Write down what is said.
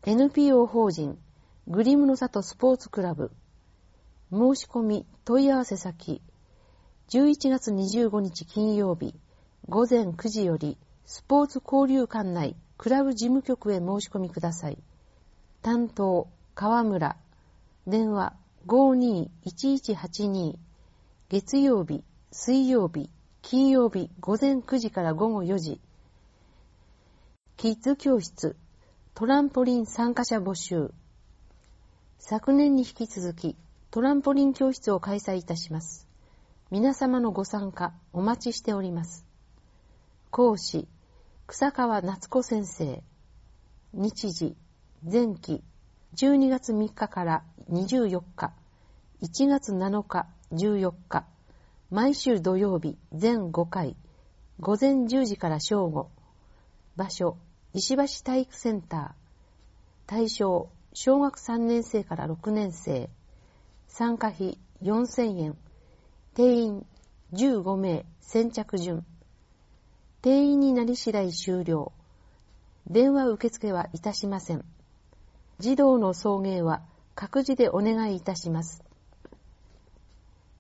NPO 法人グリムの里スポーツクラブ。申し込み問い合わせ先、11月25日金曜日午前9時よりスポーツ交流館内クラブ事務局へ申し込みください。担当川村。電話521182。月曜日、水曜日、金曜日午前9時から午後4時。キッズ教室トランポリン参加者募集。昨年に引き続きトランポリン教室を開催いたします。皆様のご参加お待ちしております。講師草川夏子先生。日時前期12月3日から24日、1月7日、14日、毎週土曜日全5回、午前10時から正午。場所石橋体育センター。対象小学3年生から6年生。参加費4000円。定員15名。先着順。定員になり次第終了。電話受付はいたしません。児童の送迎は各自でお願いいたします。